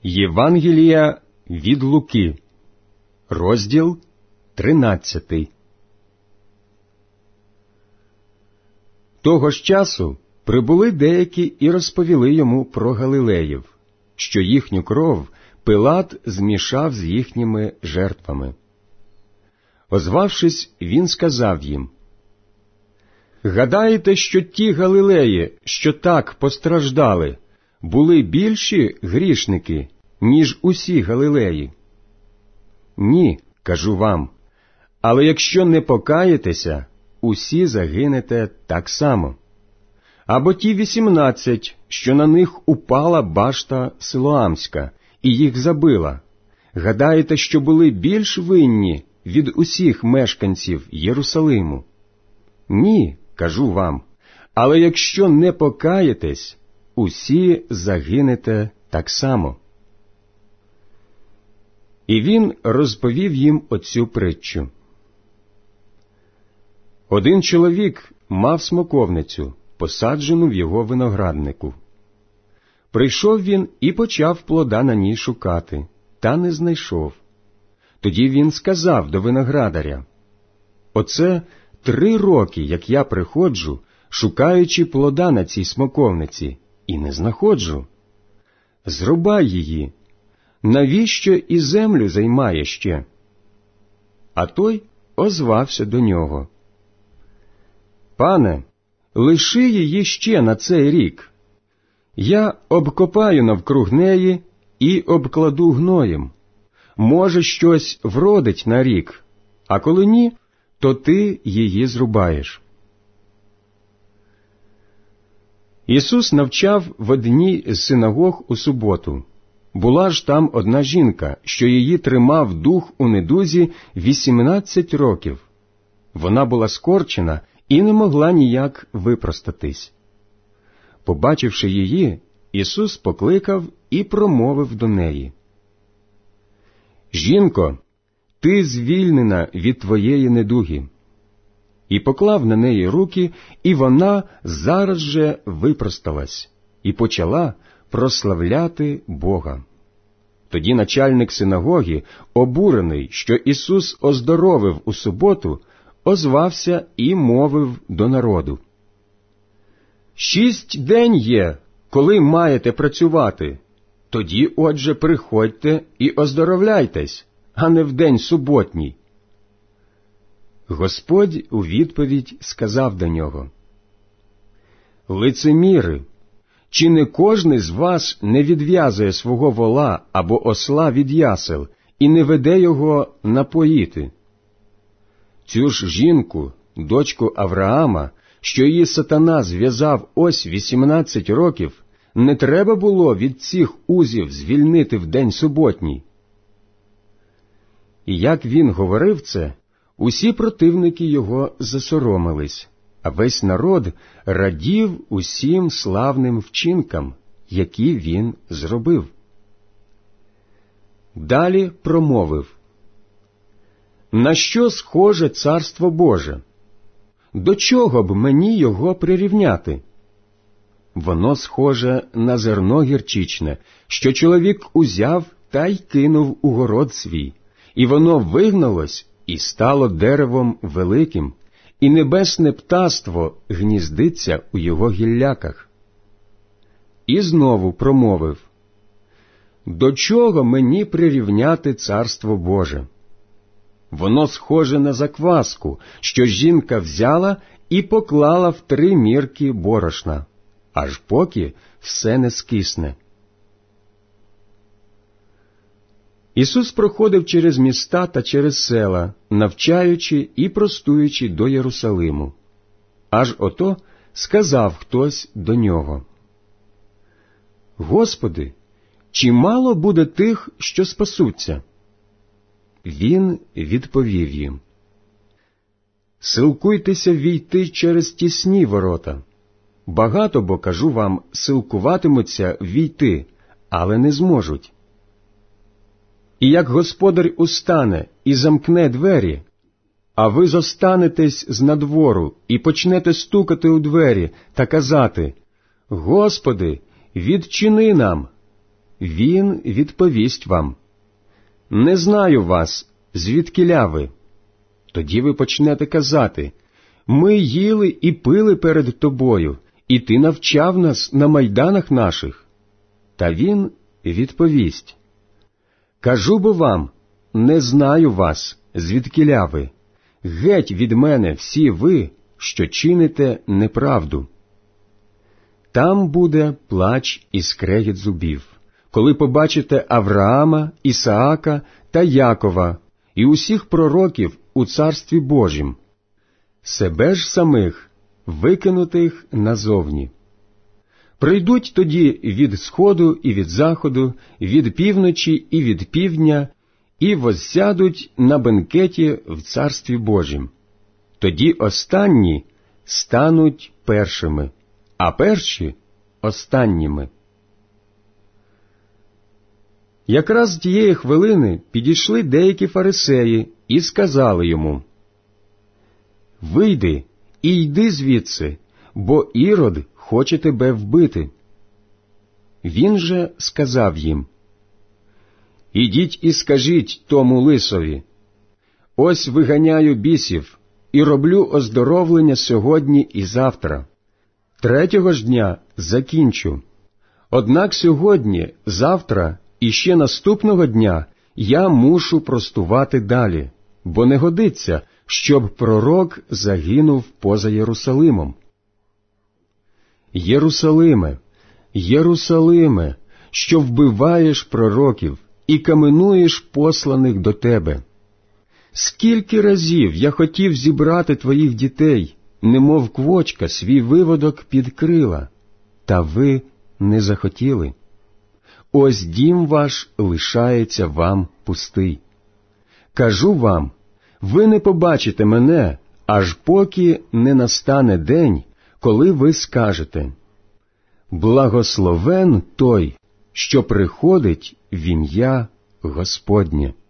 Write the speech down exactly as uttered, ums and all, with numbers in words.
Євангелія від Луки, розділ тринадцятий. Того ж часу прибули деякі і розповіли йому про галилеїв, що їхню кров Пилат змішав з їхніми жертвами. Озвавшись, він сказав їм: «Гадаєте, що ті галилеї, що так постраждали, були більші грішники, ніж усі галилеї? Ні, кажу вам, але якщо не покаєтеся, усі загинете так само. Або ті вісімнадцять, що на них упала башта Силоамська, і їх забила, гадаєте, що були більш винні від усіх мешканців Єрусалиму? Ні, кажу вам, але якщо не покаєтесь, усі загинете так само». І він розповів їм оцю притчу. Один чоловік мав смоковницю, посаджену в його винограднику. Прийшов він і почав плода на ній шукати, та не знайшов. Тоді він сказав до виноградаря: «Оце три роки, як я приходжу, шукаючи плода на цій смоковниці, і не знаходжу. Зрубай її. Навіщо і землю займає ще?» А той озвався до нього: «Пане, лиши її ще на цей рік. Я обкопаю навкруг неї і обкладу гноєм. Може, щось вродить на рік, а коли ні, то ти її зрубаєш». Ісус навчав в одній з синагог у суботу. Була ж там одна жінка, що її тримав дух у недузі вісімнадцять років. Вона була скорчена і не могла ніяк випростатись. Побачивши її, Ісус покликав і промовив до неї: «Жінко, ти звільнена від твоєї недуги». І поклав на неї руки, і вона зараз же випросталась і почала прославляти Бога. Тоді начальник синагоги, обурений, що Ісус оздоровив у суботу, озвався і мовив до народу: «Шість день є, коли маєте працювати. Тоді, отже, приходьте і оздоровляйтесь, а не в день суботній». Господь у відповідь сказав до нього: «Лицеміри, чи не кожний з вас не відв'язує свого вола або осла від ясел і не веде його напоїти? Цю ж жінку, дочку Авраама, що її сатана зв'язав ось вісімнадцять років, не треба було від цих узів звільнити в день суботній». І як він говорив це, усі противники його засоромились, а весь народ радів усім славним вчинкам, які він зробив. Далі промовив: «На що схоже Царство Боже? До чого б мені його прирівняти? Воно схоже на зерно гірчичне, що чоловік узяв та й кинув у город свій, і воно вигналось і стало деревом великим, і небесне птаство гніздиться у його гілляках». І знову промовив: «До чого мені прирівняти Царство Боже? Воно схоже на закваску, що жінка взяла і поклала в три мірки борошна, аж поки все не скисне». Ісус проходив через міста та через села, навчаючи і простуючи до Єрусалиму. Аж ото сказав хтось до нього: «Господи, чи мало буде тих, що спасуться?» Він відповів їм: «Силкуйтеся війти через тісні ворота. Багато, бо, кажу вам, силкуватимуться війти, але не зможуть. І як господар устане і замкне двері, а ви зостанетесь з надвору і почнете стукати у двері та казати: Господи, відчини нам, він відповість вам: «Не знаю вас, звідкіля ви?» Тоді ви почнете казати: «Ми їли і пили перед тобою, і ти навчав нас на майданах наших». Та він відповість: «Кажу бо вам, не знаю вас, звідкіля ви. Геть від мене всі ви, що чините неправду». Там буде плач і скрегіт зубів, коли побачите Авраама, Ісаака та Якова і усіх пророків у Царстві Божім, себе ж самих викинутих назовні. Прийдуть тоді від сходу і від заходу, від півночі і від півдня, і возсядуть на бенкеті в Царстві Божім. Тоді останні стануть першими, а перші – останніми. Якраз тієї хвилини підійшли деякі фарисеї і сказали йому: «Вийди і йди звідси, бо Ірод хоче тебе вбити». Він же сказав їм: «Ідіть і скажіть тому лисові: ось виганяю бісів і роблю оздоровлення сьогодні і завтра. Третього ж дня закінчу. Однак сьогодні, завтра і ще наступного дня я мушу простувати далі, бо не годиться, щоб пророк загинув поза Єрусалимом. Єрусалиме, Єрусалиме, що вбиваєш пророків і каменуєш посланих до тебе! Скільки разів я хотів зібрати твоїх дітей, немов квочка свій виводок під крила, та ви не захотіли. Ось дім ваш лишається вам пустий. Кажу вам, ви не побачите мене, аж поки не настане день, коли ви скажете: благословен той, що приходить в ім'я Господнє.